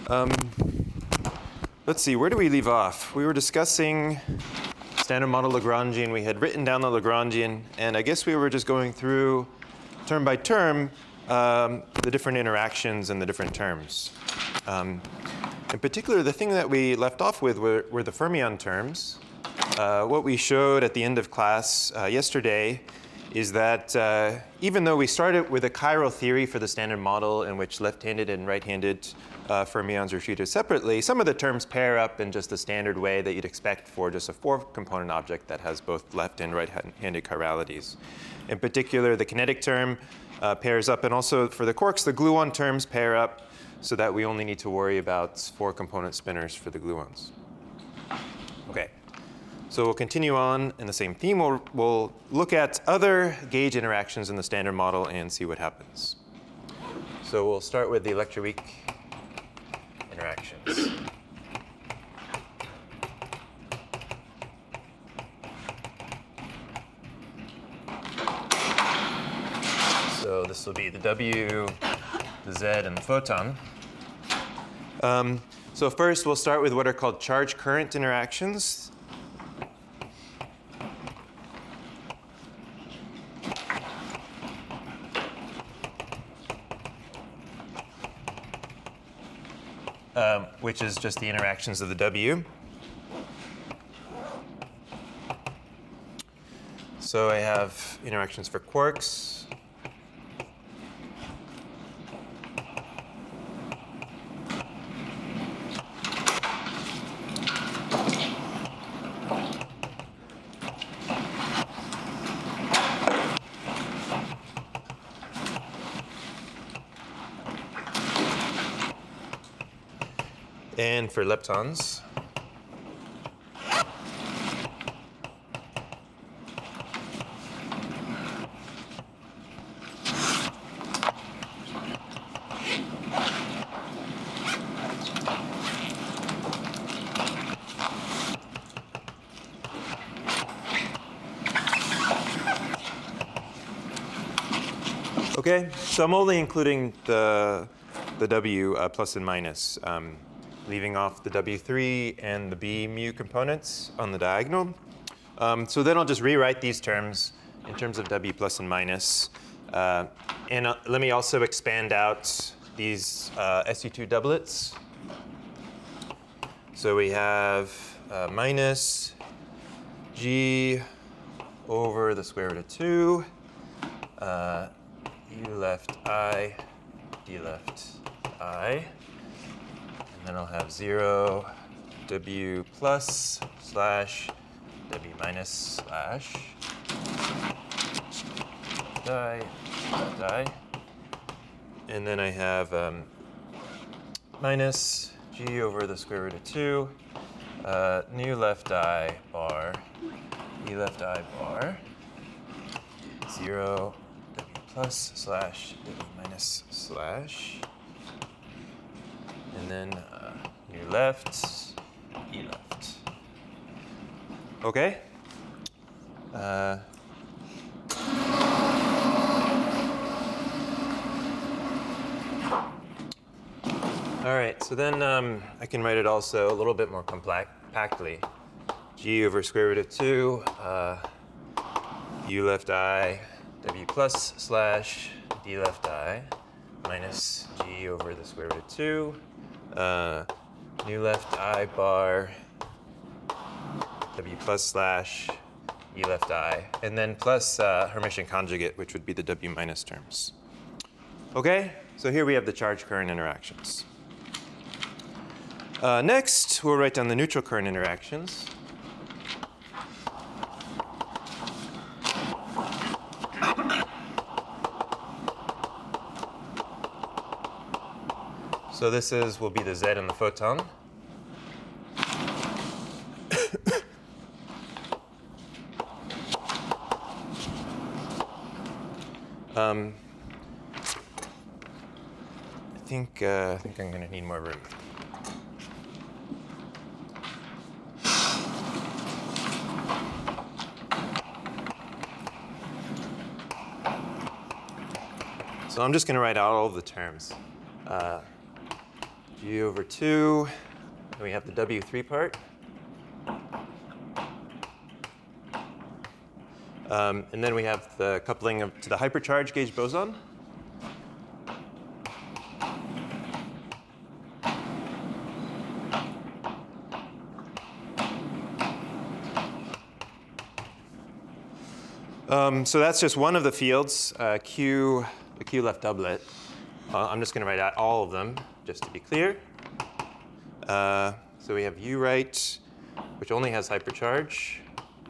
Um, let's see, where do we leave off? We were discussing standard model Lagrangian. We had written down the Lagrangian, and I guess we were just going through term by term the different interactions and the different terms. In particular, the thing that we left off with were the fermion terms. What we showed at the end of class yesterday is that even though we started with a chiral theory for the standard model in which left-handed and right-handed fermions are treated separately, some of the terms pair up in just the standard way that you'd expect for just a four-component object that has both left and right-handed chiralities. In particular, the kinetic term pairs up, and also for the quarks, the gluon terms pair up so that we only need to worry about four-component spinors for the gluons. Okay. So we'll continue on in the same theme. We'll look at other gauge interactions in the standard model and see what happens. So we'll start with the electroweak interactions. So this will be the W, the Z, and the photon. So first, we'll start with what are called charge-current interactions. Which is just the interactions of the W. So I have interactions for quarks. And for leptons. Okay, so I'm only including the W plus and minus. Leaving off the W3 and the B mu components on the diagonal. So then I'll just rewrite these terms in terms of W plus and minus. And let me also expand out these SU2 doublets. So we have minus G over the square root of 2, U left I, D left I. Then I'll have 0 W plus slash W minus slash die. And then I have minus G over the square root of 2, nu left I bar, E left I bar, 0 W plus slash W minus slash. And then U left, E left. Okay? All right, so then I can write it also a little bit more compactly. G over square root of 2, U left I, W plus slash D left I, minus G over the square root of 2. Nu left I bar W plus slash E left I, and then plus Hermitian conjugate, which would be the W minus terms. Okay, so here we have the charge current interactions. Next, we'll write down the neutral current interactions. So this will be the Z and the photon. I think I'm going to need more room. So I'm just going to write out all of the terms. G over 2. And we have the W3 part. And then we have the coupling to the hypercharge gauge boson. So that's just one of the fields, the Q left doublet. I'm just going to write out all of them, just to be clear. So we have U right, which only has hypercharge.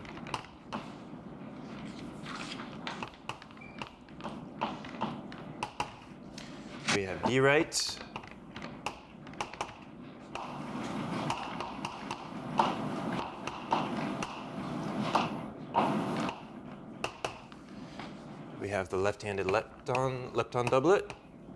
We have D right. We have the left-handed lepton doublet.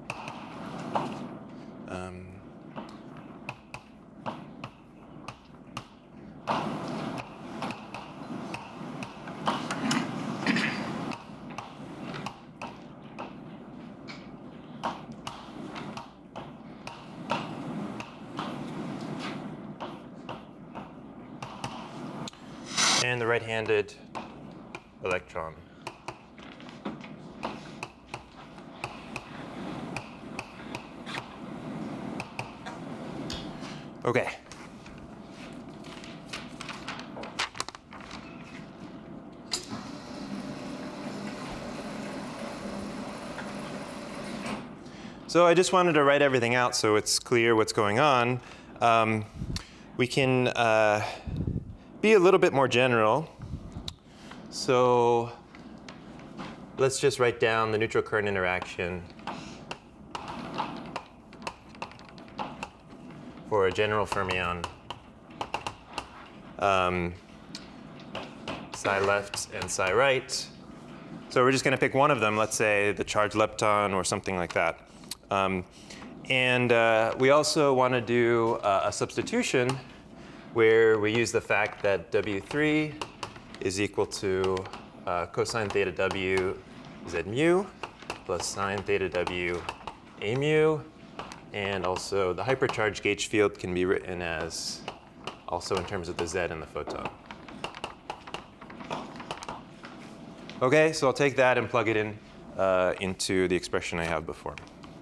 And the right-handed electron. Okay. So I just wanted to write everything out so it's clear what's going on. We can be a little bit more general. So let's just write down the neutral current interaction for a general fermion, psi left and psi right. So we're just going to pick one of them, let's say the charged lepton or something like that. We also want to do a substitution where we use the fact that W3 is equal to cosine theta W Z mu plus sine theta W A mu. And also the hypercharge gauge field can be written as also in terms of the Z and the photon. Okay, so I'll take that and plug it in into the expression I have before.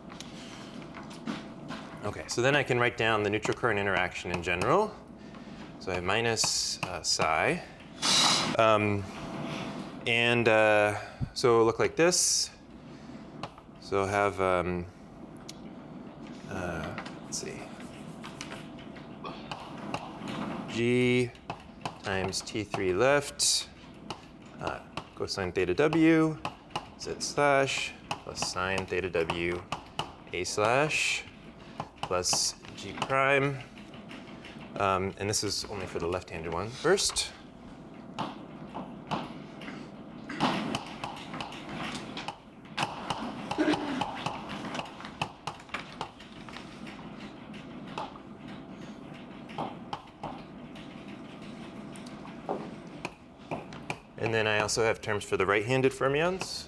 Okay, so then I can write down the neutral current interaction in general. So I have minus psi. So it'll look like this. So I'll have, let's see, G times T3 left, cosine theta W, Z slash, plus sine theta W, A slash, plus G prime. And this is only for the left-handed one first. And then I also have terms for the right-handed fermions.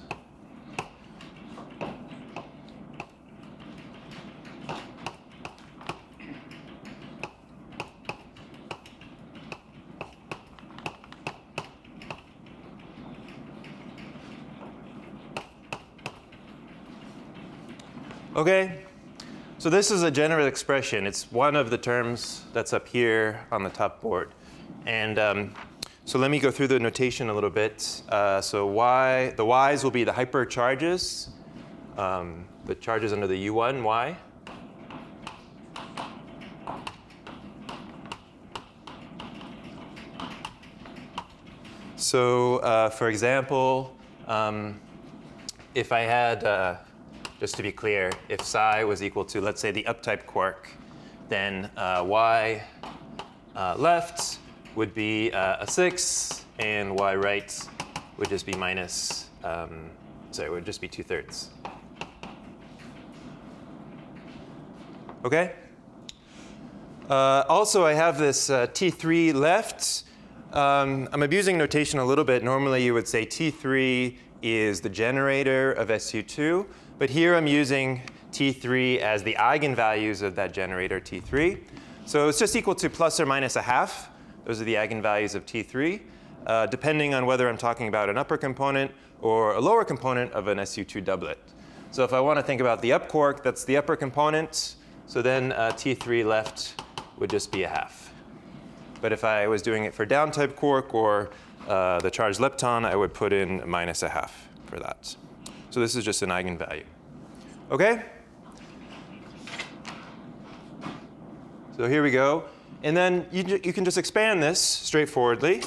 Okay, so this is a general expression. It's one of the terms that's up here on the top board. And so let me go through the notation a little bit. So the y's will be the hypercharges, the charges under the U1, y. So for example, if I had, just to be clear, if psi was equal to, let's say, the up-type quark, then y left would be a 6, and y right would just be minus, it would just be 2/3. Okay? Also, I have this T3 left. I'm abusing notation a little bit. Normally, you would say T3 is the generator of SU2. But here I'm using T3 as the eigenvalues of that generator T3. So it's just equal to plus or minus a half. Those are the eigenvalues of T3, depending on whether I'm talking about an upper component or a lower component of an SU2 doublet. So if I want to think about the up quark, that's the upper component. So then T3 left would just be a half. But if I was doing it for down type quark or the charged lepton, I would put in minus a half for that. So this is just an eigenvalue. OK? So here we go. And then you can just expand this straightforwardly.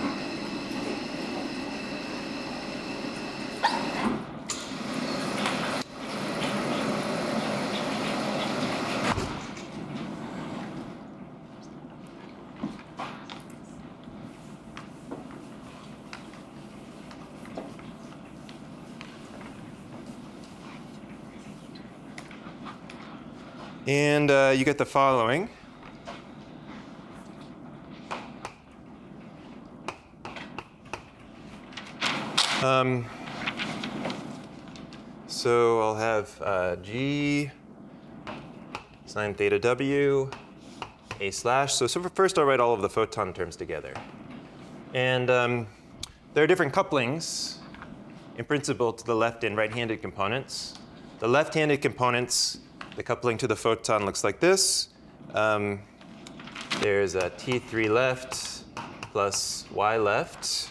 And you get the following. So I'll have G sine theta W, A slash. So first I'll write all of the photon terms together. And there are different couplings, in principle, to the left and right-handed components. The left-handed components, the coupling to the photon looks like this. There's a T3 left plus Y left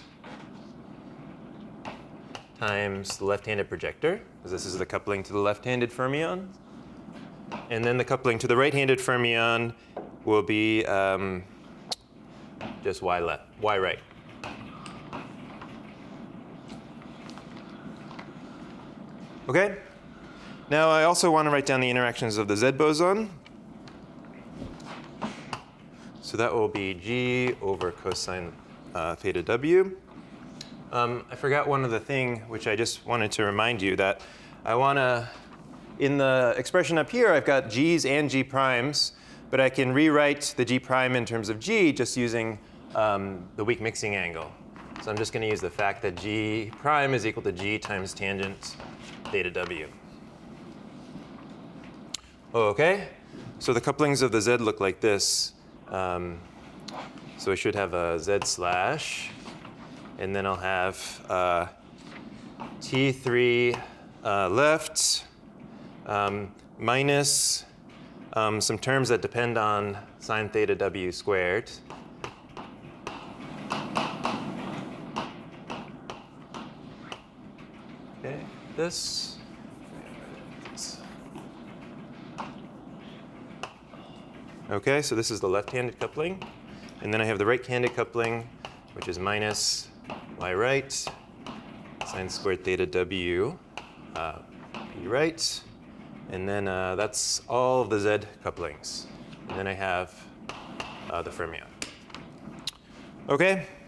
times the left-handed projector, because this is the coupling to the left-handed fermion. And then the coupling to the right-handed fermion will be just Y left, Y right. OK? Now I also want to write down the interactions of the Z boson. So that will be G over cosine theta W. I forgot one other thing, which I just wanted to remind you that I want to, in the expression up here, I've got G's and G primes, but I can rewrite the G prime in terms of G just using the weak mixing angle. So I'm just going to use the fact that G prime is equal to G times tangent theta W. OK? So the couplings of the Z look like this. So I should have a Z slash. And then I'll have T3 left minus some terms that depend on sine theta W squared. OK, this. OK, so this is the left-handed coupling. And then I have the right-handed coupling, which is minus Y right, sine squared theta W, P right. And then that's all of the Z couplings. And then I have the fermion. OK?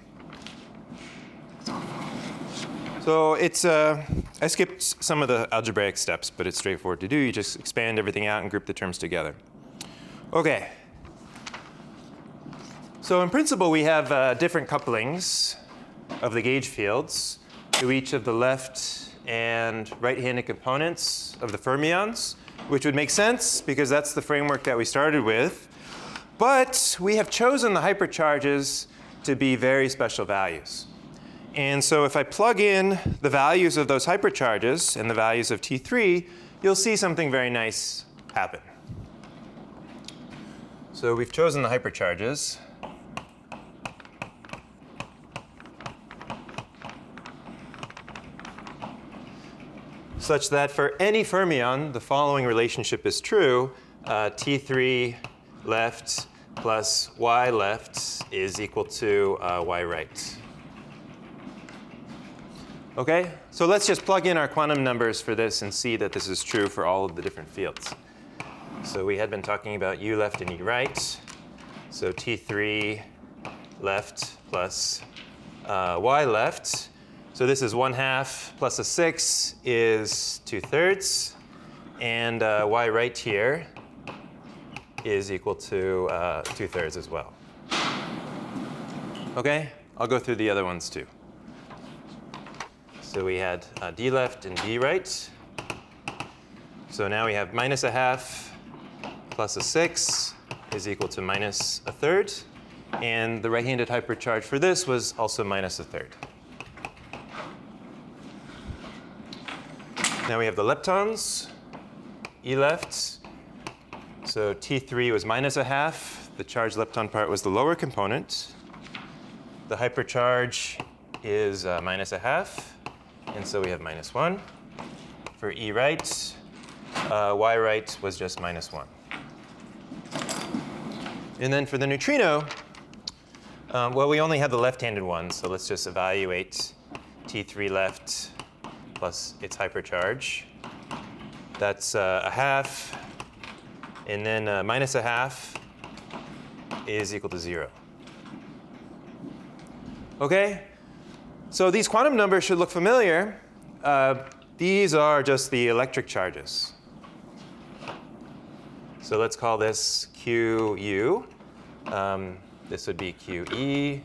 So it's, I skipped some of the algebraic steps, but it's straightforward to do. You just expand everything out and group the terms together. OK. So in principle, we have different couplings of the gauge fields to each of the left and right-handed components of the fermions, which would make sense because that's the framework that we started with. But we have chosen the hypercharges to be very special values. And so if I plug in the values of those hypercharges and the values of T3, you'll see something very nice happen. So we've chosen the hypercharges. Such that for any fermion, the following relationship is true. T3 left plus Y left is equal to Y right. OK? So let's just plug in our quantum numbers for this and see that this is true for all of the different fields. So we had been talking about U left and E right. So T3 left plus Y left. So this is 1/2 plus a 6 is 2/3. And Y right here is equal to 2/3 as well. OK? I'll go through the other ones too. So we had D left and D right. So now we have minus a half plus a 6 is equal to minus a third. And the right-handed hypercharge for this was also minus a third. Now we have the leptons, E left. So T3 was minus a half. The charged lepton part was the lower component. The hypercharge is minus a half. And so we have minus 1. For E right, Y right was just minus 1. And then for the neutrino, well, we only have the left-handed one. So let's just evaluate T3 left plus its hypercharge. That's a half. And then minus a half is equal to 0. OK? So these quantum numbers should look familiar. These are just the electric charges. So let's call this QU. This would be QE.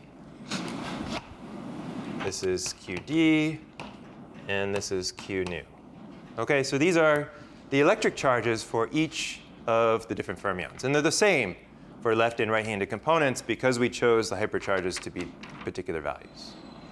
This is QD. And this is Q nu. OK, so these are the electric charges for each of the different fermions. And they're the same for left and right-handed components because we chose the hypercharges to be particular values.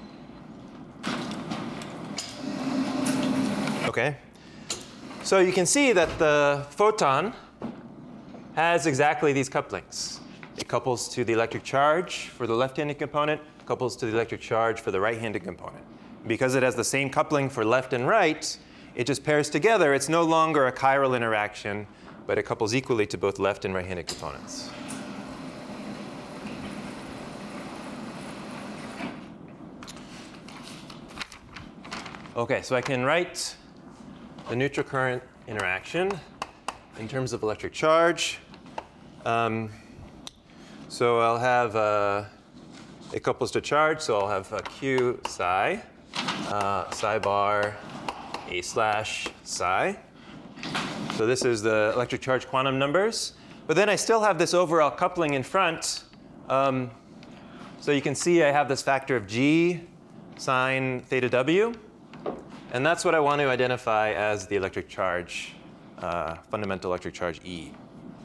OK, so you can see that the photon has exactly these couplings. It couples to the electric charge for the left-handed component, couples to the electric charge for the right-handed component. Because it has the same coupling for left and right, it just pairs together. It's no longer a chiral interaction, but it couples equally to both left and right-handed components. OK, so I can write the neutral current interaction in terms of electric charge. So I'll have it couples to charge, so I'll have Q psi, psi bar, A slash psi. So this is the electric charge quantum numbers. But then I still have this overall coupling in front. So you can see I have this factor of G sine theta W. And that's what I want to identify as the electric charge, fundamental electric charge E.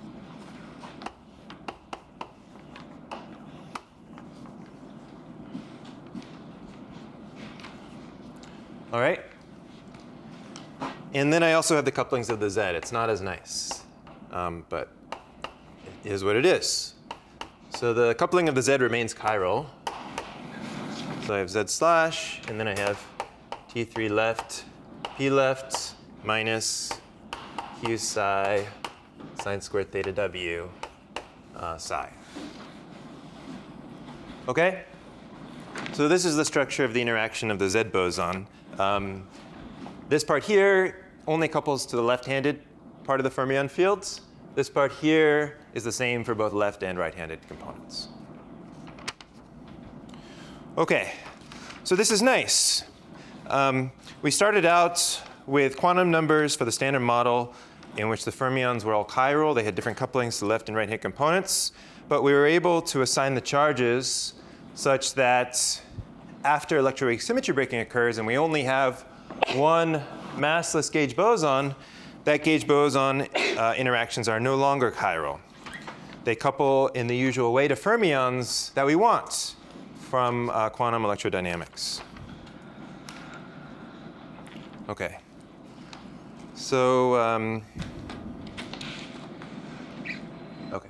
All right. And then I also have the couplings of the Z. It's not as nice, but it is what it is. So the coupling of the Z remains chiral. So I have Z slash, and then I have T3 left, P left, minus Q psi, sine squared theta W, psi. OK? So this is the structure of the interaction of the Z boson. This part here only couples to the left-handed part of the fermion fields. This part here is the same for both left and right-handed components. OK, so this is nice. We started out with quantum numbers for the standard model in which the fermions were all chiral. They had different couplings to left and right-hand components. But we were able to assign the charges such that after electroweak symmetry breaking occurs and we only have one massless gauge boson, that gauge boson interactions are no longer chiral. They couple in the usual way to fermions that we want from quantum electrodynamics. OK. So, OK.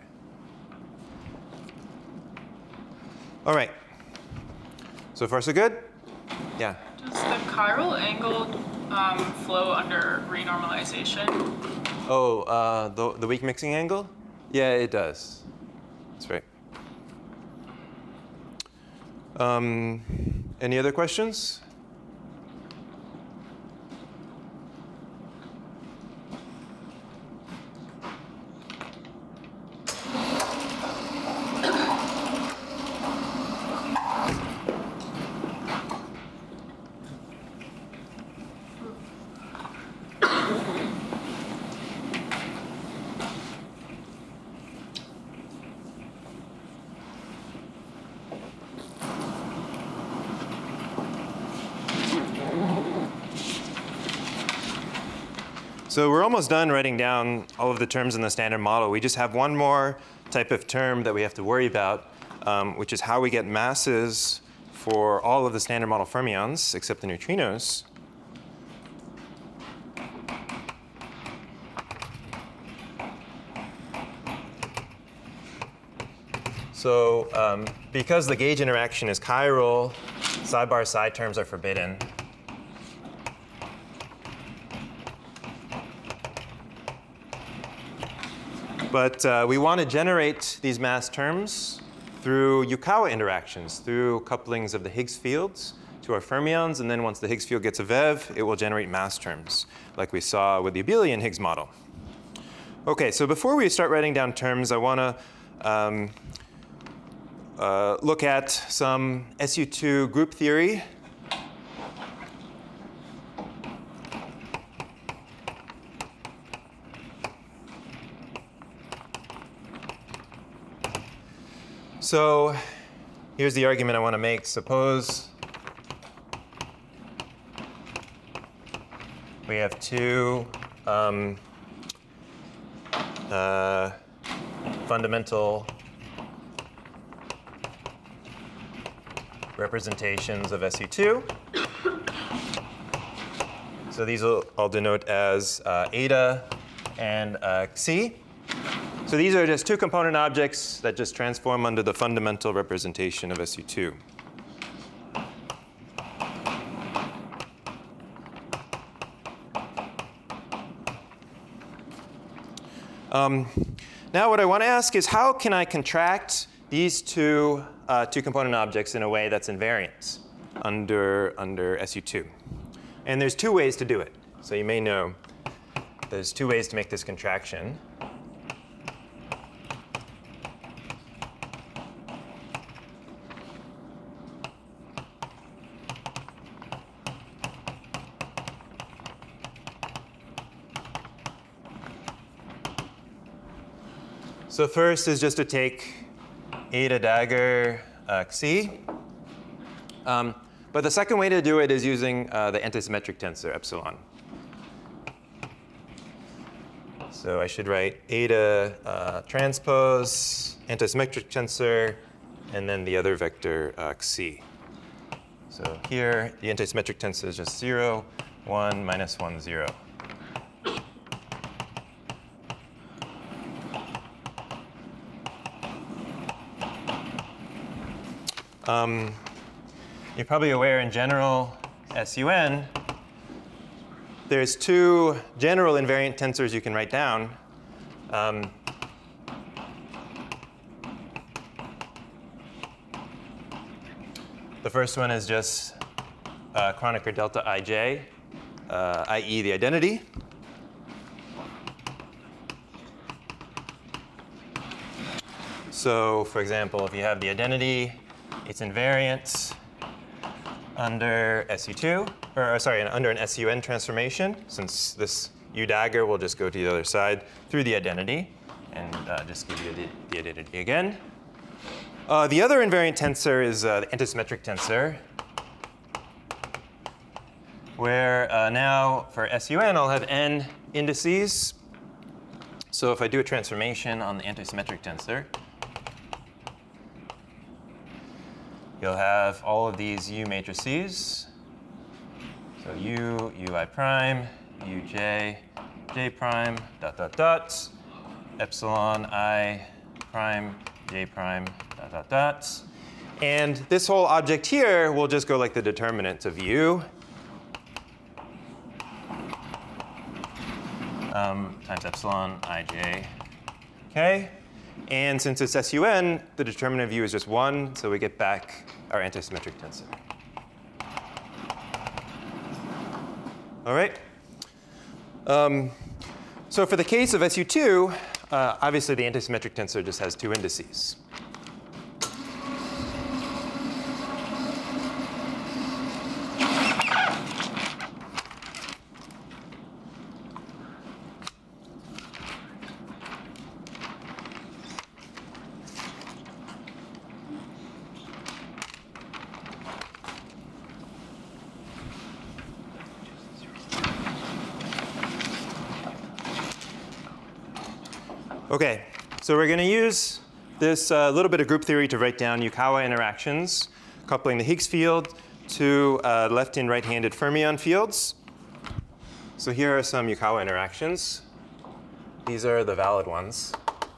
All right. So far, so good? Yeah. Does the chiral angle flow under renormalization? Oh, the weak mixing angle? Yeah, it does. That's right. Any other questions? So we're almost done writing down all of the terms in the standard model. We just have one more type of term that we have to worry about, which is how we get masses for all of the standard model fermions except the neutrinos. So because the gauge interaction is chiral, sidebar side terms are forbidden. But we want to generate these mass terms through Yukawa interactions, through couplings of the Higgs fields to our fermions. And then once the Higgs field gets a VEV, it will generate mass terms, like we saw with the abelian Higgs model. OK, so before we start writing down terms, I want to look at some SU2 group theory. So here's the argument I want to make. Suppose we have two fundamental representations of SU2. So these I'll denote as eta and xi. So these are just two component objects that just transform under the fundamental representation of SU2. Now what I want to ask is how can I contract these two component objects in a way that's invariant under SU2? And there's two ways to do it. So you may know there's two ways to make this contraction. So first is just to take eta dagger xi. But the second way to do it is using the antisymmetric tensor epsilon. So I should write eta transpose, antisymmetric tensor, and then the other vector xi. So here, the antisymmetric tensor is just 0, 1, minus 1, 0. You're probably aware in general SUN, there's two general invariant tensors you can write down. The first one is just Kronecker delta ij, i.e. the identity. So for example, if you have the identity, it's invariant under SU2, or sorry, under an SUN transformation, since this U dagger will just go to the other side through the identity, and just give you the identity again. The other invariant tensor is the antisymmetric tensor, where now for SUN I'll have n indices. So if I do a transformation on the antisymmetric tensor, you'll have all of these U matrices. So U, Ui prime, Uj, J prime, dot, dot, dot, epsilon I prime, J prime, dot, dot, dot. And this whole object here will just go like the determinant of U times epsilon ij k. And since it's SUN, the determinant of U is just 1, so we get back our antisymmetric tensor. All right. So for the case of SU2, obviously the antisymmetric tensor just has two indices. Okay, so we're going to use this little bit of group theory to write down Yukawa interactions, coupling the Higgs field to left and right-handed fermion fields. So here are some Yukawa interactions. These are the valid ones.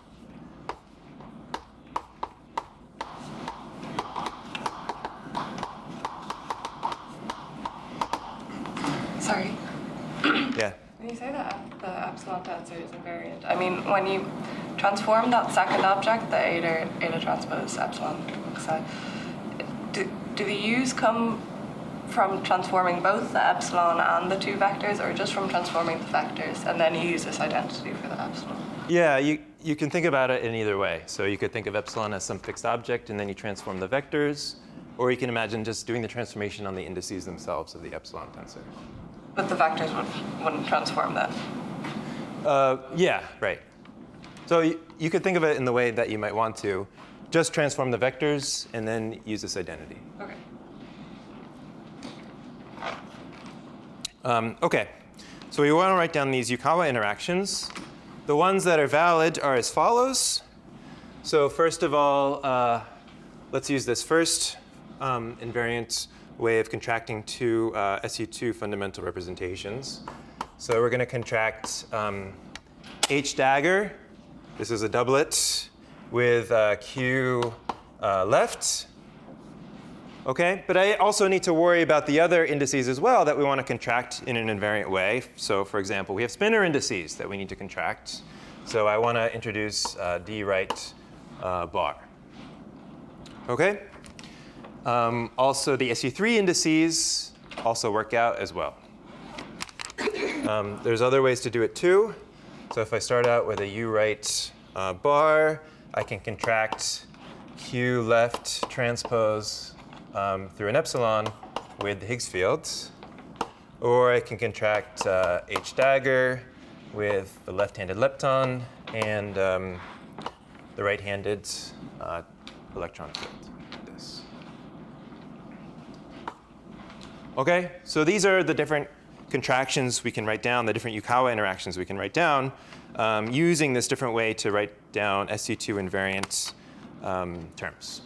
Sorry. Yeah. When you say that the epsilon tensor is invariant, I mean, when you transform that second object, the eta transpose epsilon xi, do the u's come from transforming both the epsilon and the two vectors, or just from transforming the vectors, and then you use this identity for the epsilon? Yeah, you can think about it in either way. So you could think of epsilon as some fixed object, and then you transform the vectors. Or you can imagine just doing the transformation on the indices themselves of the epsilon tensor. But the vectors wouldn't transform that. Yeah, right. So you could think of it in the way that you might want to. Just transform the vectors, and then use this identity. Okay. Okay, so we want to write down these Yukawa interactions. The ones that are valid are as follows. So first of all, let's use this first invariant way of contracting two SU2 fundamental representations. So we're going to contract H dagger. This is a doublet with Q left. Okay, but I also need to worry about the other indices as well that we want to contract in an invariant way. So for example, we have spinor indices that we need to contract. So I want to introduce D right bar. Okay? Also, the SU3 indices also work out as well. There's other ways to do it too. So if I start out with a U right bar, I can contract Q left transpose through an epsilon with the Higgs field. Or I can contract H dagger with the left-handed lepton and the right-handed electron field. Like this. Okay, so these are the different contractions we can write down, the different Yukawa interactions we can write down, using this different way to write down SU2 invariant terms.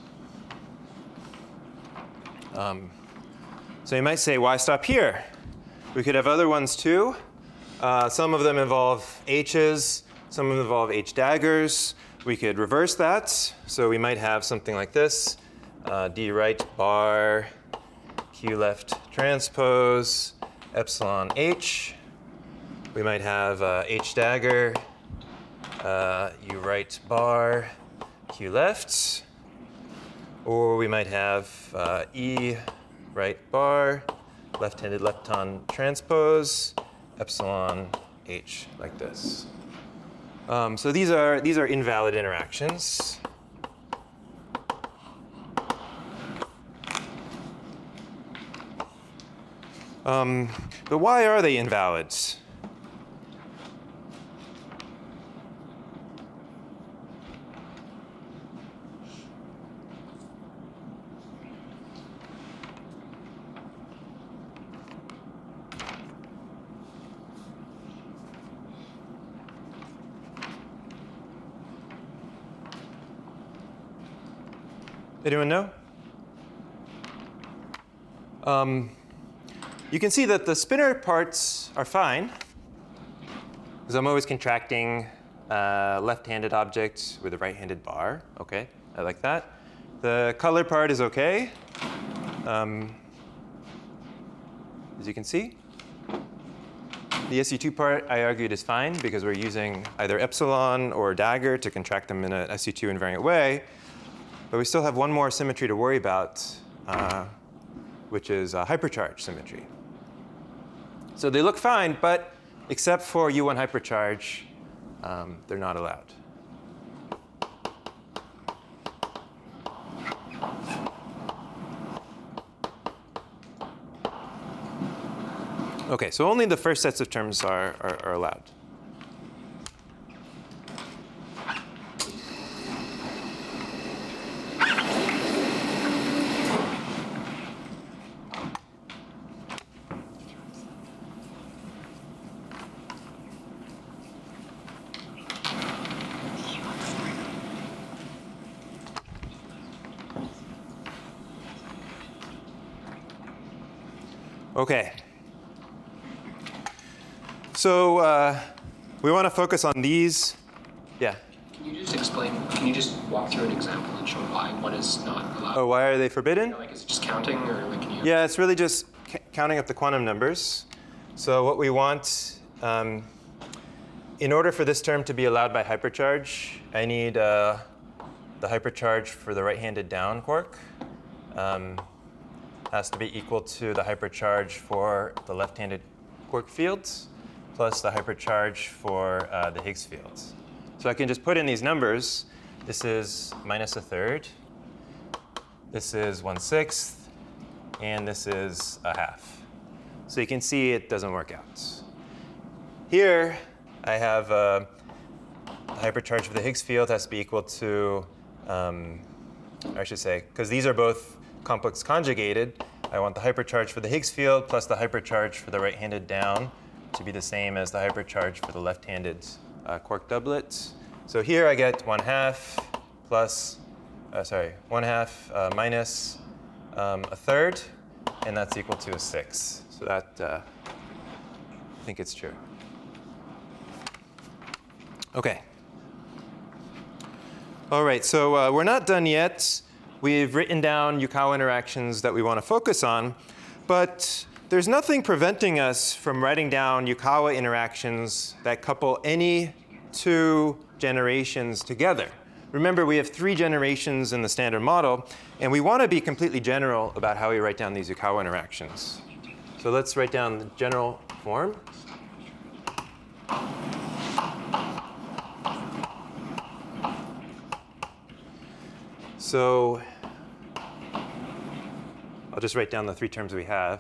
So you might say, why stop here? We could have other ones too. Some of them involve H's, some of them involve H daggers. We could reverse that. So we might have something like this, D right bar, Q left transpose, epsilon H. We might have H dagger, U right bar, Q left. Or we might have E right bar, left-handed lepton transpose, epsilon H, like this. So these are invalid interactions. But why are they invalid? Anyone know? You can see that the spinor parts are fine, because I'm always contracting left-handed object with a right-handed bar. Okay, I like that. The color part is okay, as you can see. The SU2 part, I argued, is fine, because we're using either epsilon or dagger to contract them in an SU2 invariant way. But we still have one more symmetry to worry about, which is hypercharge symmetry. So they look fine, but except for U1 hypercharge, they're not allowed. OK, so only the first sets of terms are allowed. Okay. So we want to focus on these. Yeah. Can you just walk through an example and show why one is not allowed? Oh, why are they forbidden? Like, is it just counting, or like, can you? Yeah, it's really just counting up the quantum numbers. So what we want, in order for this term to be allowed by hypercharge, I need the hypercharge for the right-handed down quark has to be equal to the hypercharge for the left-handed quark fields plus the hypercharge for the Higgs fields. So I can just put in these numbers. This is -1/3. This is 1/6. And this is 1/2. So you can see it doesn't work out. Here, I have the hypercharge for the Higgs field has to be equal to, I should say, because these are both complex conjugated, I want the hypercharge for the Higgs field plus the hypercharge for the right-handed down to be the same as the hypercharge for the left-handed quark doublet. So here I get 1/2 plus, 1/2 minus 1/3, and that's equal to 1/6. So that, I think it's true. Okay. All right, so we're not done yet. We've written down Yukawa interactions that we want to focus on, but there's nothing preventing us from writing down Yukawa interactions that couple any two generations together. Remember, we have 3 generations in the standard model, and we want to be completely general about how we write down these Yukawa interactions. So let's write down the general form. So I'll just write down the 3 terms we have.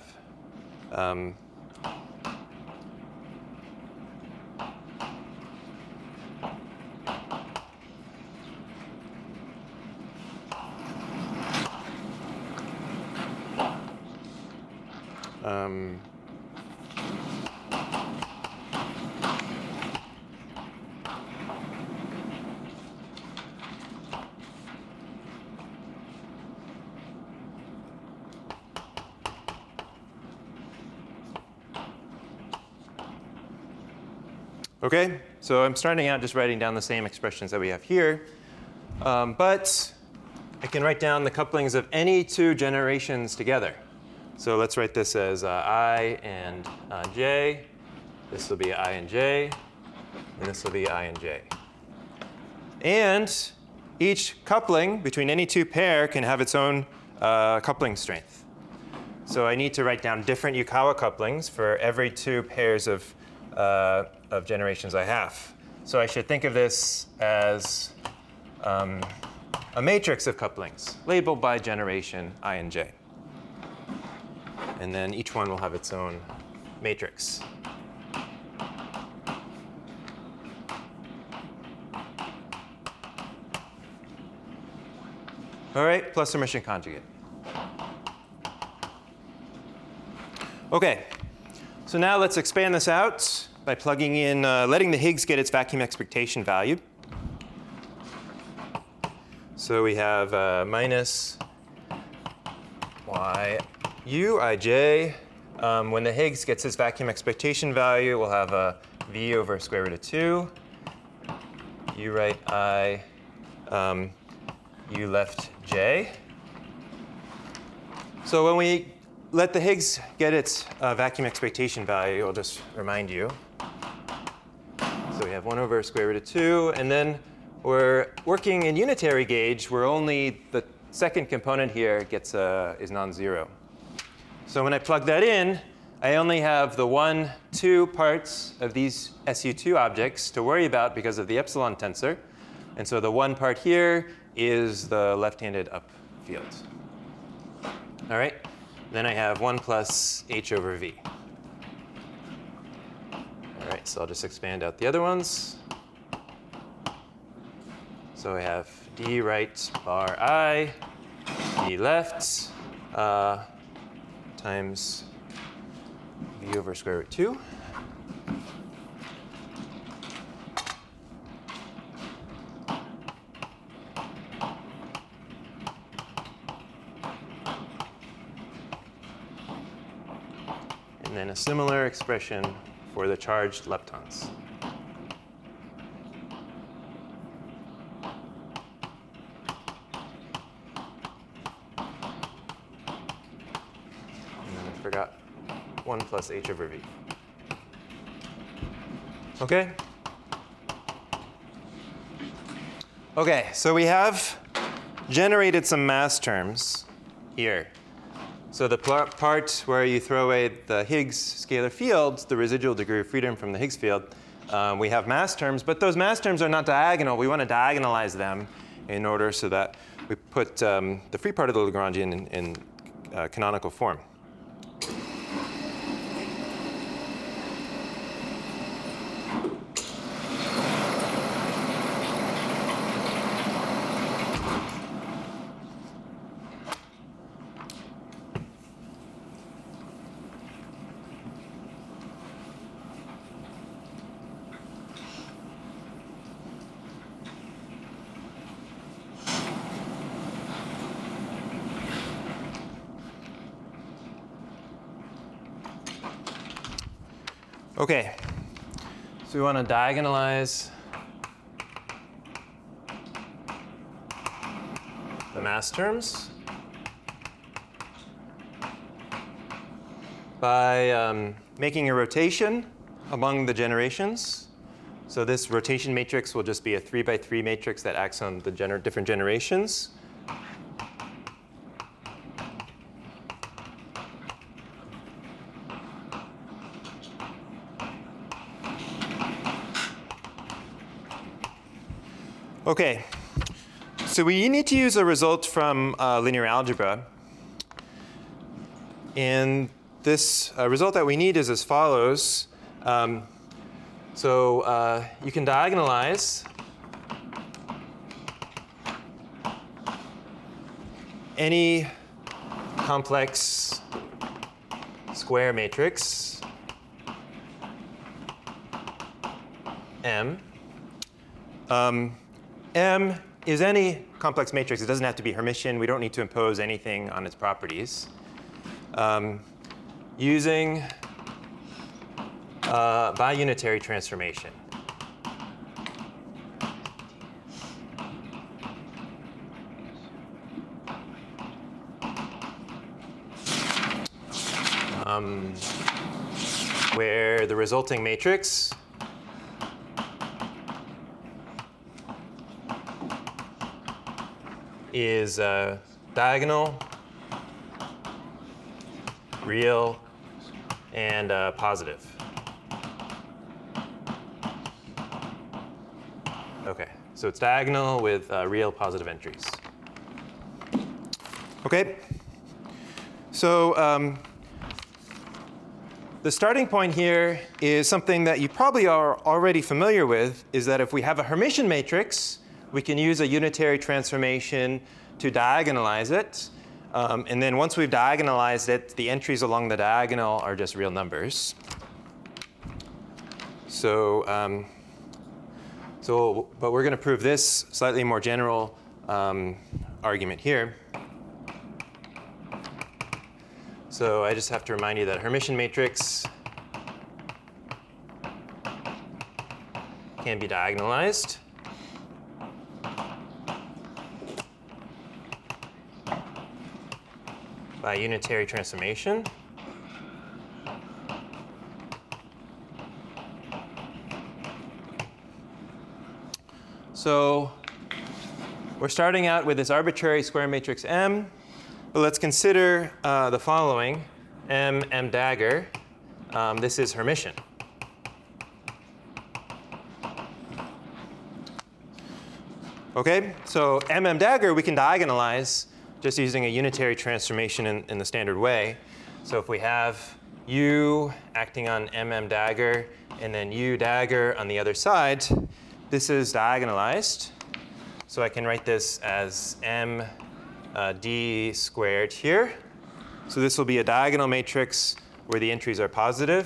Okay, so I'm starting out just writing down the same expressions that we have here. But I can write down the couplings of any 2 generations together. So let's write this as I and J. This will be I and J. And this will be I and J. And each coupling between any 2 pair can have its own coupling strength. So I need to write down different Yukawa couplings for every 2 pairs of generations I have. So I should think of this as a matrix of couplings labeled by generation I and J. And then each one will have its own matrix. All right, plus Hermitian conjugate. Okay, so now let's expand this out by plugging in, letting the Higgs get its vacuum expectation value. So we have minus YU IJ. When the Higgs gets its vacuum expectation value, we'll have a V over square root of 2. U right I, U left J. So when we let the Higgs get its vacuum expectation value, I'll just remind you. So we have 1 over square root of 2, and then we're working in unitary gauge where only the second component here gets is non-zero. So when I plug that in, I only have the 1, 2 parts of these SU2 objects to worry about because of the epsilon tensor. And so the 1 part here is the left-handed up field. All right? Then I have 1 plus H over V. All right, so I'll just expand out the other ones. So I have D right bar I, D left, times V over square root 2. And then a similar expression for the charged leptons. And then I forgot 1 plus h over v. Okay? Okay, so we have generated some mass terms here. So the part where you throw away the Higgs scalar field, the residual degree of freedom from the Higgs field, we have mass terms, but those mass terms are not diagonal. We want to diagonalize them in order so that we put the free part of the Lagrangian in canonical form. Okay, so we want to diagonalize the mass terms by making a rotation among the generations. So this rotation matrix will just be a 3 by 3 matrix that acts on the different generations. Okay, so we need to use a result from linear algebra. And this result that we need is as follows. You can diagonalize any complex square matrix M. M is any complex matrix. It doesn't have to be Hermitian. We don't need to impose anything on its properties. Using biunitary transformation. Where the resulting matrix is diagonal, real, and positive. Okay, so it's diagonal with real positive entries. Okay, so the starting point here is something that you probably are already familiar with, is that if we have a Hermitian matrix, we can use a unitary transformation to diagonalize it. And then once we've diagonalized it, the entries along the diagonal are just real numbers. But we're going to prove this slightly more general argument here. So I just have to remind you that Hermitian matrix can be diagonalized by unitary transformation. So we're starting out with this arbitrary square matrix M. But let's consider the following. M dagger. This is Hermitian. Okay, so M dagger we can diagonalize just using a unitary transformation in the standard way. So if we have U acting on M dagger and then U dagger on the other side, this is diagonalized. So I can write this as M d squared here. So this will be a diagonal matrix where the entries are positive.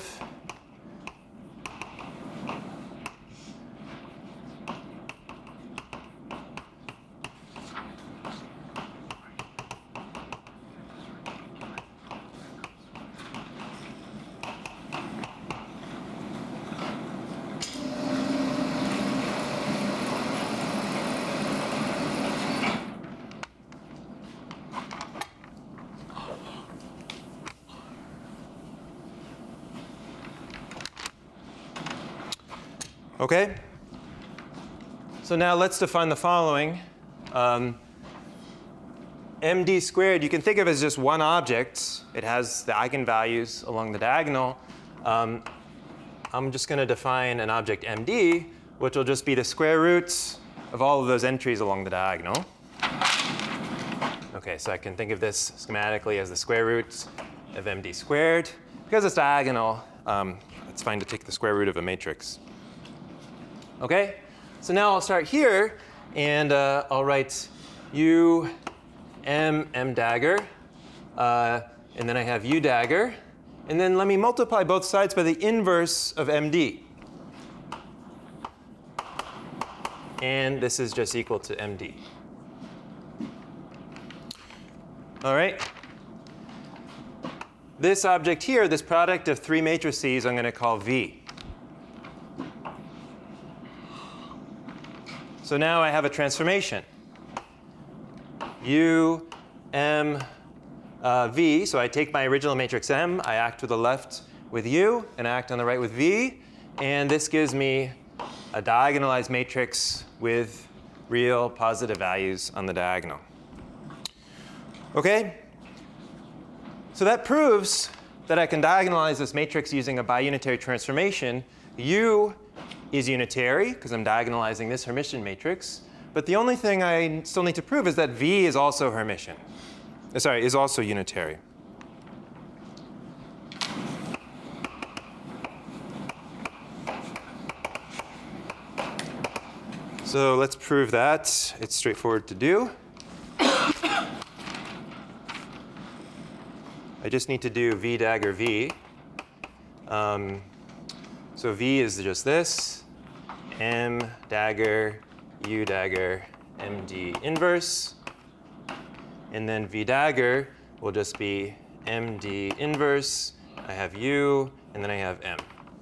Okay? So now let's define the following. MD squared, you can think of as just one object. It has the eigenvalues along the diagonal. I'm just going to define an object MD, which will just be the square roots of all of those entries along the diagonal. Okay, so I can think of this schematically as the square roots of MD squared. Because it's diagonal, it's fine to take the square root of a matrix. Okay, so now I'll start here, and I'll write U M dagger, and then I have U dagger. And then let me multiply both sides by the inverse of MD. And this is just equal to MD. All right. This object here, this product of three matrices, I'm going to call V. So now I have a transformation. U, M, V. So I take my original matrix M, I act to the left with U, and I act on the right with V. And this gives me a diagonalized matrix with real positive values on the diagonal. Okay? So that proves that I can diagonalize this matrix using a biunitary transformation. U is unitary, because I'm diagonalizing this Hermitian matrix. But the only thing I still need to prove is that V is also Hermitian. Sorry, is also unitary. So let's prove that. It's straightforward to do. I just need to do V dagger V. So V is just this, M dagger, U dagger, MD inverse. And then V dagger will just be MD inverse. I have U, and then I have M.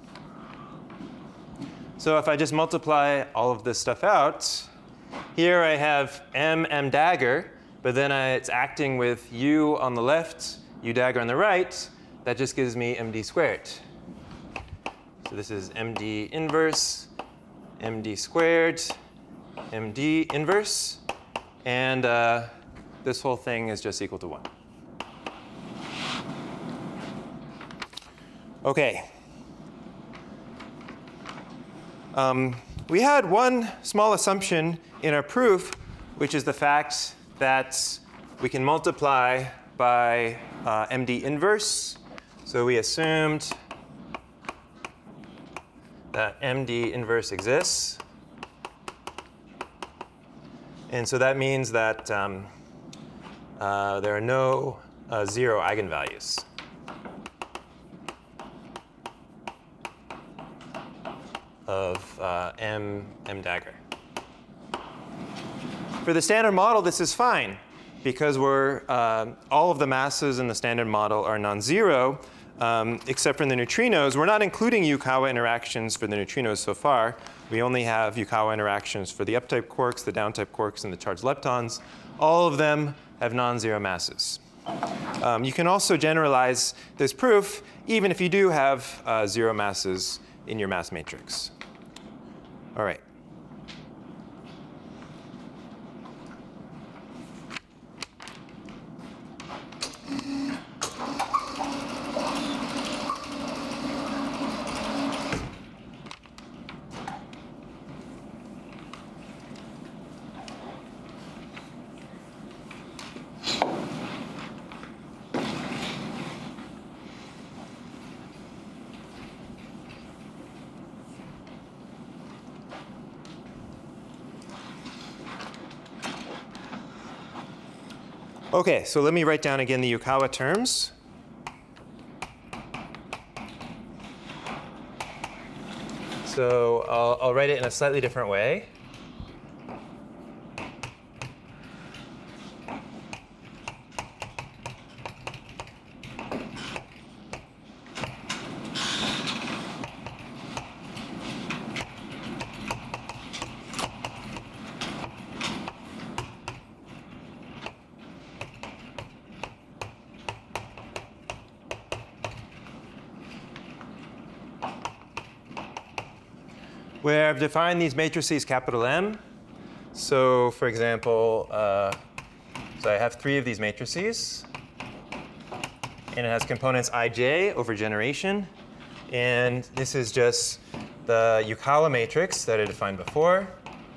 So if I just multiply all of this stuff out, here I have M dagger, but then it's acting with U on the left, U dagger on the right. That just gives me MD squared. So this is MD inverse, MD squared, MD inverse, and this whole thing is just equal to 1. Okay. We had one small assumption in our proof, which is the fact that we can multiply by MD inverse. So we assumed that MD inverse exists. And so that means that there are no 0 eigenvalues. Of M dagger. For the standard model, this is fine, because all of the masses in the standard model are non-zero, except for the neutrinos. We're not including Yukawa interactions for the neutrinos so far. We only have Yukawa interactions for the up-type quarks, the down-type quarks, and the charged leptons. All of them have non-zero masses. You can also generalize this proof, even if you do have 0 masses in your mass matrix. All right. Okay, so let me write down again the Yukawa terms. So I'll write it in a slightly different way. where I've defined these matrices capital M. So for example, so I have 3 of these matrices. And it has components ij over generation. And this is just the Yukawa matrix that I defined before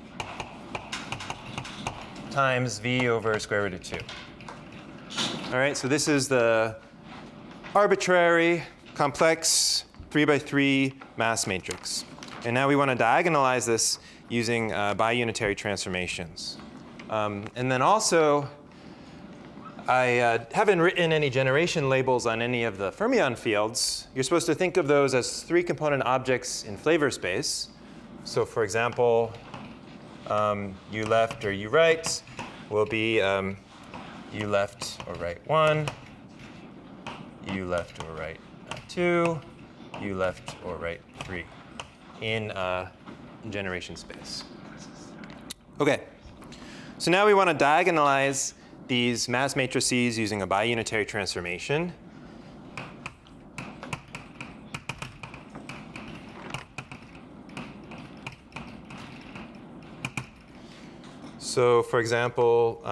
times v over square root of 2. All right, so this is the arbitrary, complex 3 by 3 mass matrix. And now we want to diagonalize this using biunitary transformations. And then also, I haven't written any generation labels on any of the fermion fields. You're supposed to think of those as 3 component objects in flavor space. So for example, u left or u right will be u left or right 1, u left or right 2, u left or right 3 in generation space. OK, so now we want to diagonalize these mass matrices using a biunitary transformation. So for example,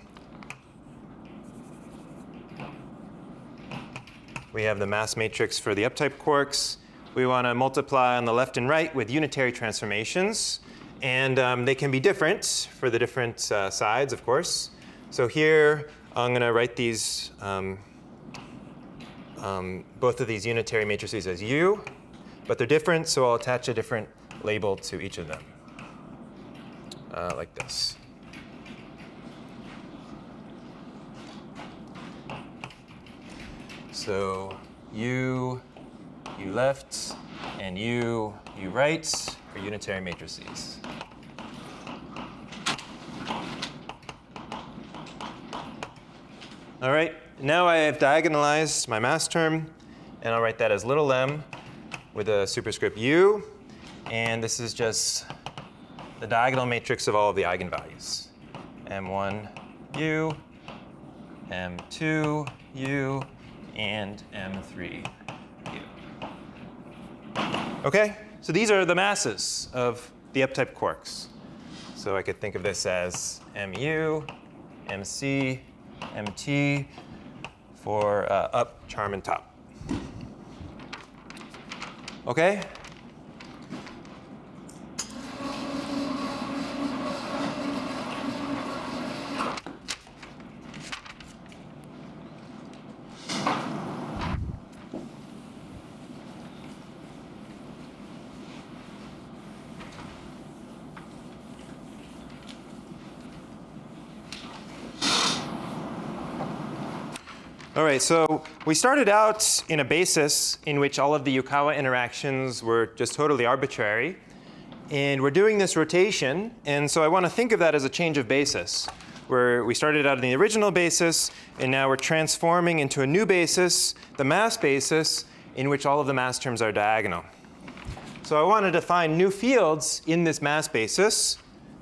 we have the mass matrix for the uptype quarks. We want to multiply on the left and right with unitary transformations. And they can be different for the different sides, of course. So here, I'm going to write these, both of these unitary matrices as U. But they're different, so I'll attach a different label to each of them, like this. So U left, and U right are unitary matrices. All right, now I have diagonalized my mass term, and I'll write that as little m with a superscript u. And this is just the diagonal matrix of all of the eigenvalues. M1 u, M2 u, and M3 u. OK, so these are the masses of the uptype quarks. So I could think of this as Mu, Mc, Mt for up, charm, and top. OK? All right, so we started out in a basis in which all of the Yukawa interactions were just totally arbitrary. And we're doing this rotation. And so I want to think of that as a change of basis, where we started out in the original basis, and now we're transforming into a new basis, the mass basis, in which all of the mass terms are diagonal. So I want to define new fields in this mass basis.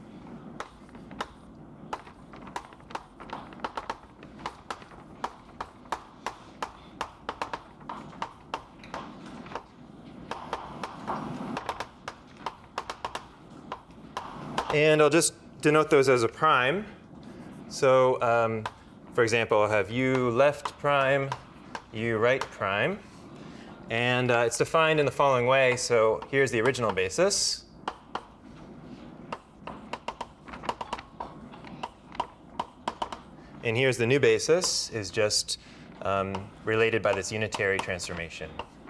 And I'll just denote those as a prime. So for example, I'll have u left prime, u right prime. And it's defined in the following way. So here's the original basis. And here's the new basis, is just related by this unitary transformation.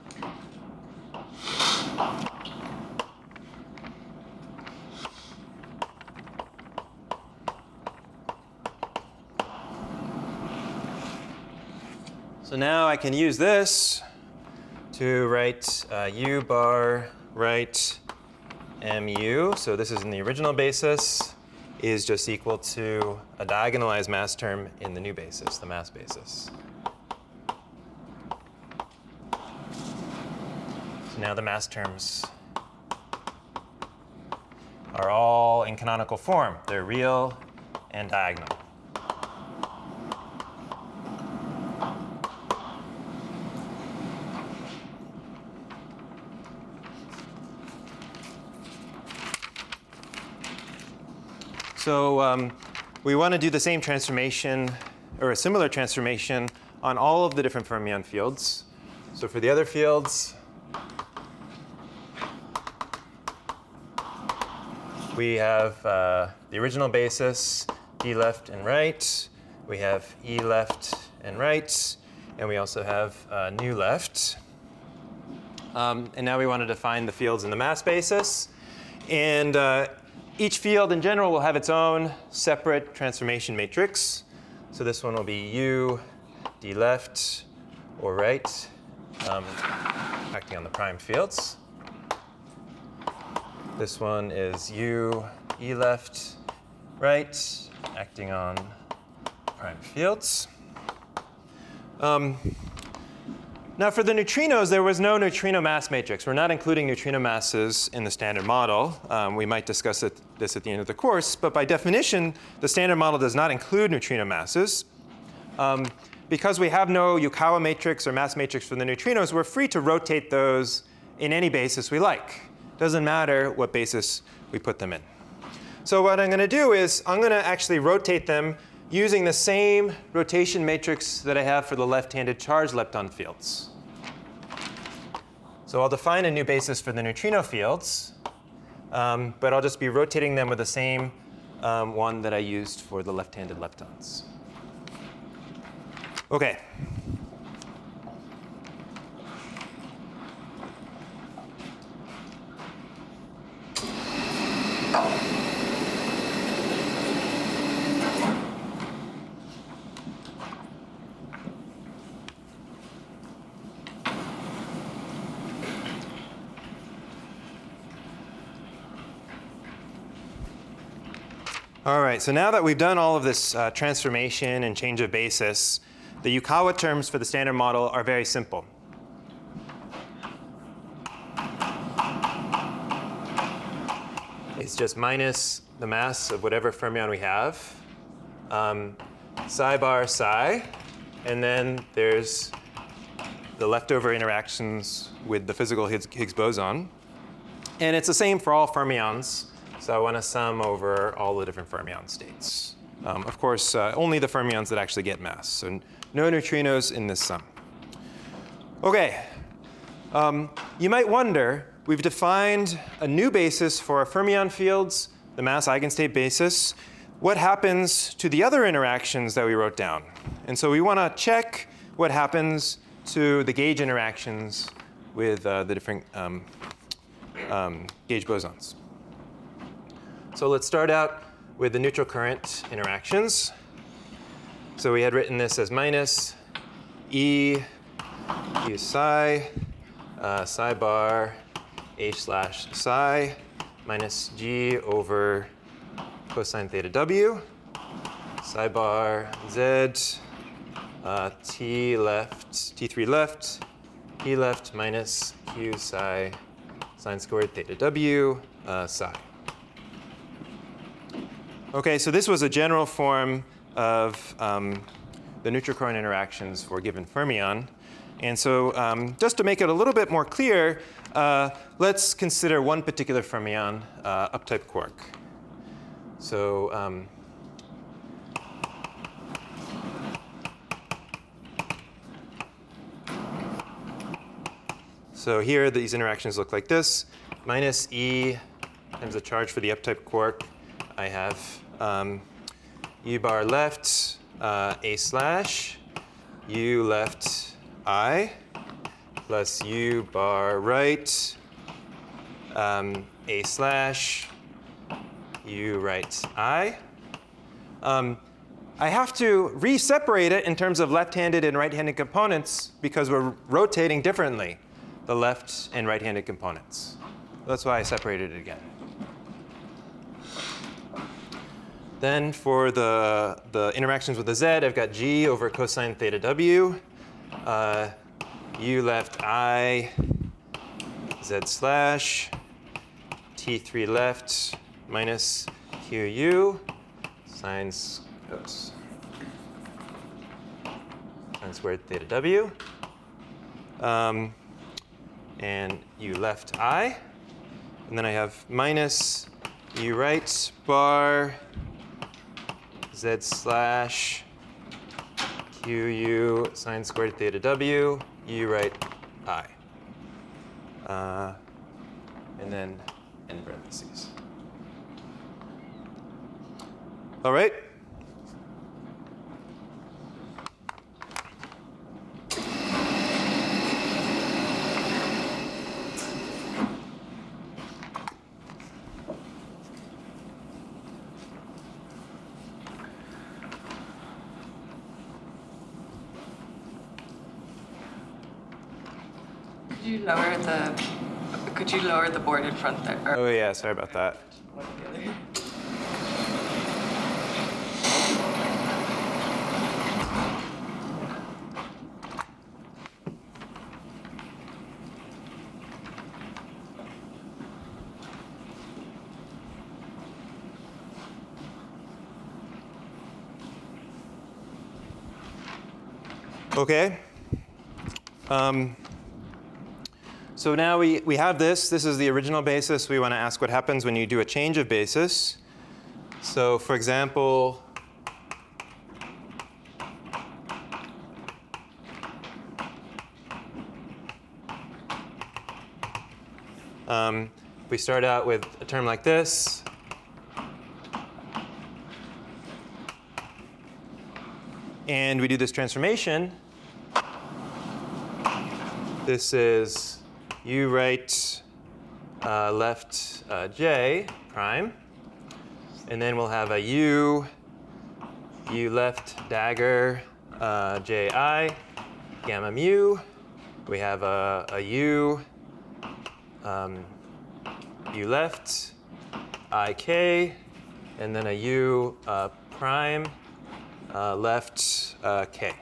So now I can use this to write u bar right mu. So this is in the original basis, is just equal to a diagonalized mass term in the new basis, the mass basis. So now the mass terms are all in canonical form. They're real and diagonal. So we want to do the same transformation, or a similar transformation, on all of the different fermion fields. So for the other fields, we have the original basis, D left and right. We have E left and right. And we also have nu left. And now we want to define the fields in the mass basis. And each field in general will have its own separate transformation matrix. So this one will be U, D left, or right, acting on the prime fields. This one is U, E left, right, acting on prime fields. Now for the neutrinos, there was no neutrino mass matrix. We're not including neutrino masses in the standard model. We might discuss this at the end of the course, but by definition, the standard model does not include neutrino masses. Because we have no Yukawa matrix or mass matrix for the neutrinos, we're free to rotate those in any basis we like. Doesn't matter what basis we put them in. So what I'm going to do is I'm going to actually rotate them using the same rotation matrix that I have for the left-handed charged lepton fields. So I'll define a new basis for the neutrino fields, but I'll just be rotating them with the same one that I used for the left-handed leptons. OK. All right, so now that we've done all of this transformation and change of basis, the Yukawa terms for the standard model are very simple. It's just minus the mass of whatever fermion we have, psi bar psi, and then there's the leftover interactions with the physical Higgs boson. And it's the same for all fermions. So I want to sum over all the different fermion states. Of course, only the fermions that actually get mass. So no neutrinos in this sum. OK. You might wonder, we've defined a new basis for our fermion fields, the mass eigenstate basis. What happens to the other interactions that we wrote down? And so we want to check what happens to the gauge interactions with the different gauge bosons. So let's start out with the neutral current interactions. So we had written this as minus E Q psi, psi bar H slash psi minus G over cosine theta W, psi bar Z, T left, T3 left, E left minus Q psi sine squared theta W, psi. OK, so this was a general form of the neutral current interactions for a given fermion. And so just to make it a little bit more clear, let's consider one particular fermion, up-type quark. So here these interactions look like this. Minus E times the charge for the up-type quark. I have U bar left, A slash, U left I, plus U bar right, A slash, U right I. I have to re-separate it in terms of left-handed and right-handed components because we're rotating differently, the left and right-handed components. That's why I separated it again. Then for the interactions with the Z, I've got G over cosine theta W, U left I, Z slash, T3 left minus QU, sine squared theta W, and U left I. And then I have minus U right bar z slash qu sine squared theta w, u right I. And then end parentheses. All right? Could you lower the board in front there? Oh yeah, sorry about that. One or the other? Okay. So now we have this. This is the original basis. We want to ask what happens when you do a change of basis. So for example, we start out with a term like this. And we do this transformation. This is u right left j prime. And then we'll have a u left dagger ji gamma mu. We have a u left ik, and then a u prime left k.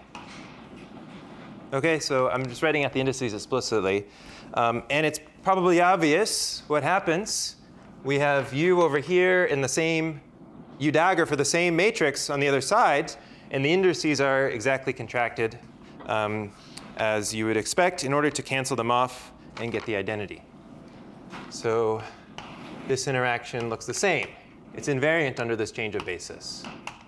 Okay, so I'm just writing out the indices explicitly. And it's probably obvious what happens. We have u over here in the same u dagger for the same matrix on the other side, and the indices are exactly contracted as you would expect in order to cancel them off and get the identity. So this interaction looks the same. It's invariant under this change of basis.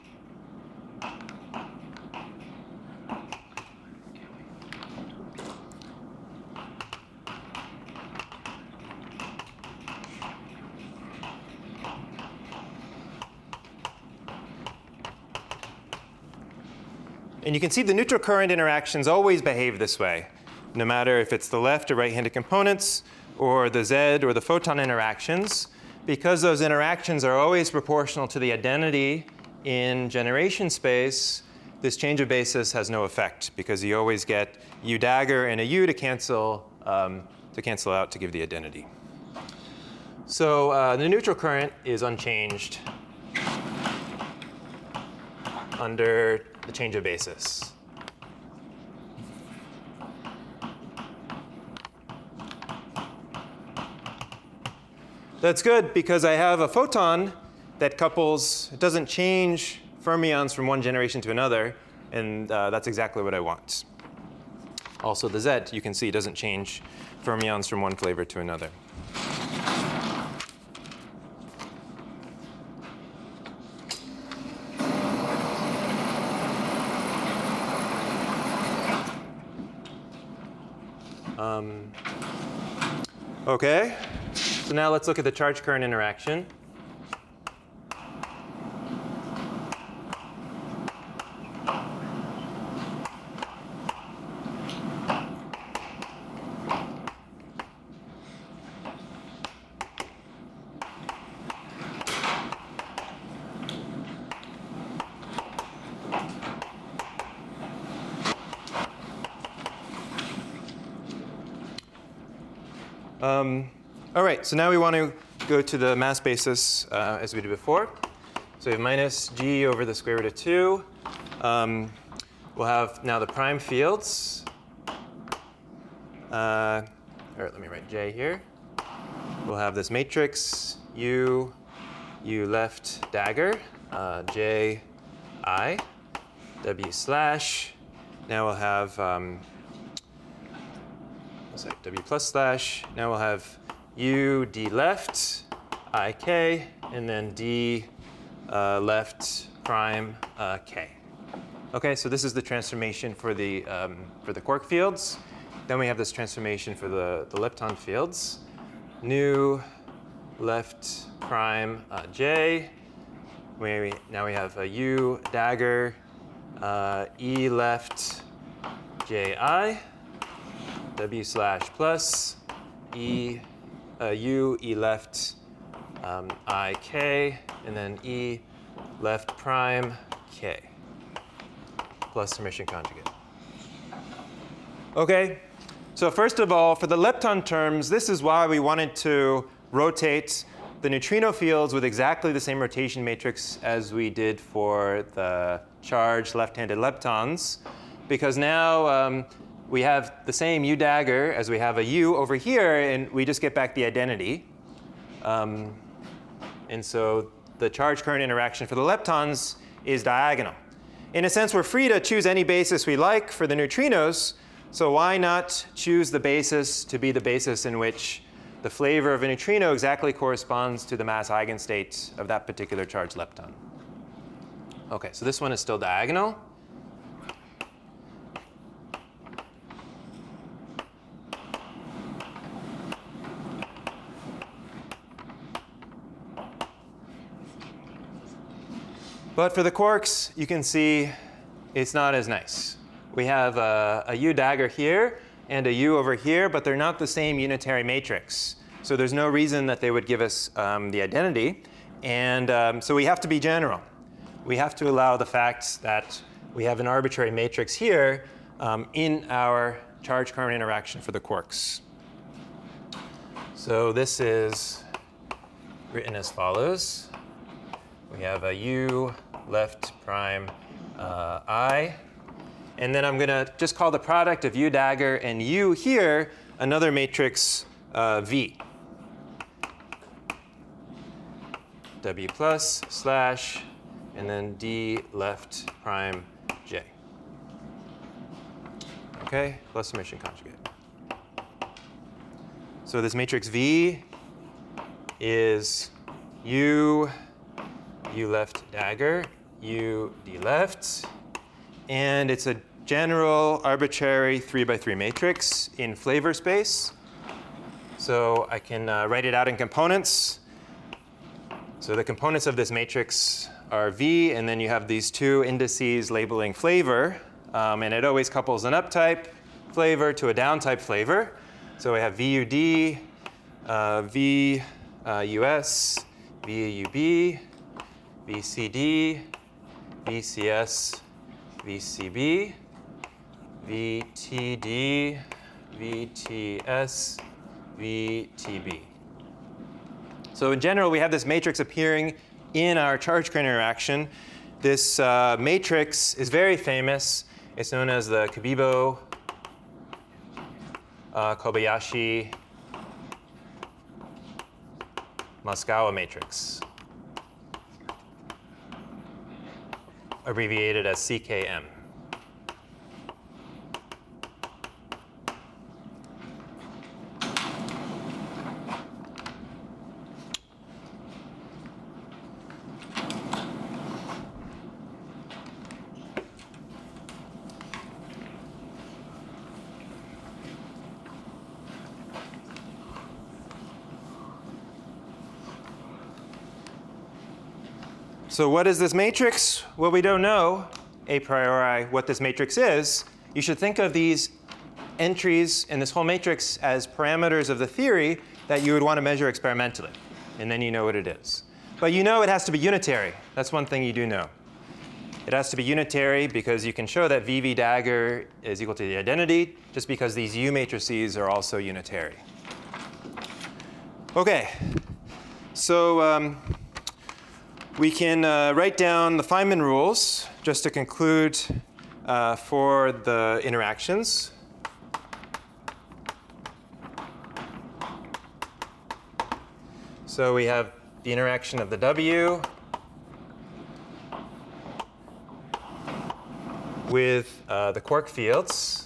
And you can see the neutral current interactions always behave this way, no matter if it's the left or right-handed components or the Z or the photon interactions. Because those interactions are always proportional to the identity in generation space, this change of basis has no effect because you always get u dagger and a u to cancel out to give the identity. So the neutral current is unchanged under the change of basis. That's good because I have a photon that couples, it doesn't change fermions from one generation to another, and that's exactly what I want. Also the Z, you can see, doesn't change fermions from one flavor to another. Okay, so now let's look at the charge current interaction. All right, so now we want to go to the mass basis as we did before. So we have minus g over the square root of 2. We'll have now the prime fields. All right, let me write j here. We'll have this matrix u left dagger, j I, w slash. Now we'll have w plus slash. Now we'll have u d left ik, and then d left prime k. Okay, so this is the transformation for the quark fields. Then we have this transformation for the lepton fields. Nu left prime j. Now we have a u dagger e left ji, w slash plus u e left I k, and then e left prime k plus summation conjugate. Okay, so first of all, for the lepton terms, this is why we wanted to rotate the neutrino fields with exactly the same rotation matrix as we did for the charged left-handed leptons, because now we have the same u dagger as we have a u over here, and we just get back the identity. And so the charge current interaction for the leptons is diagonal. In a sense, we're free to choose any basis we like for the neutrinos, so why not choose the basis to be the basis in which the flavor of a neutrino exactly corresponds to the mass eigenstate of that particular charged lepton. Okay, so this one is still diagonal. But for the quarks, you can see it's not as nice. We have a u dagger here and a u over here, but they're not the same unitary matrix. So there's no reason that they would give us the identity. And so we have to be general. We have to allow the fact that we have an arbitrary matrix here in our charge current interaction for the quarks. So this is written as follows. We have a u left prime I. And then I'm going to just call the product of u dagger and u here another matrix V. W plus slash and then D left prime J. Okay, plus summation conjugate. So this matrix V is u left dagger, u d left, and it's a general arbitrary 3x3 matrix in flavor space. So I can write it out in components. So the components of this matrix are V, and then you have these two indices labeling flavor, and it always couples an up-type flavor to a down-type flavor. So we have VUD, VUS, VUB, VCD, VCS, VCB, VTD, VTS, VTB. So in general, we have this matrix appearing in our charge current interaction. This matrix is very famous. It's known as the Cabibbo Kobayashi Moskawa matrix, abbreviated as CKM. So what is this matrix? Well, we don't know a priori what this matrix is. You should think of these entries in this whole matrix as parameters of the theory that you would want to measure experimentally. And then you know what it is. But you know it has to be unitary. That's one thing you do know. It has to be unitary because you can show that VV dagger is equal to the identity just because these U matrices are also unitary. OK, so we can write down the Feynman rules just to conclude for the interactions. So we have the interaction of the W with the quark fields.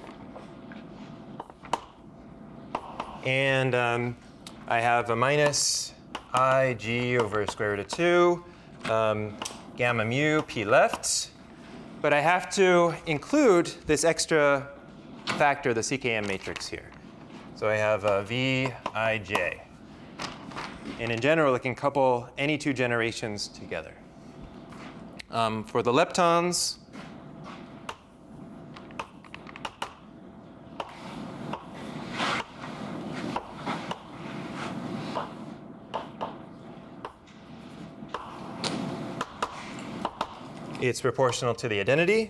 And I have a minus IG over square root of 2 gamma mu p left. But I have to include this extra factor, the CKM matrix here. So I have Vij. And in general, it can couple any two generations together. For the leptons, it's proportional to the identity.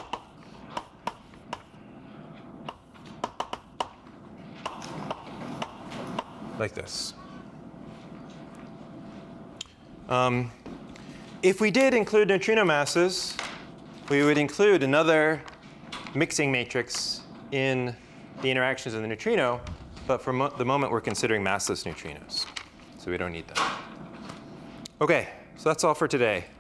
Like this. If we did include neutrino masses, we would include another mixing matrix in the interactions of the neutrino, but for the moment we're considering massless neutrinos, so we don't need that. Okay, so that's all for today.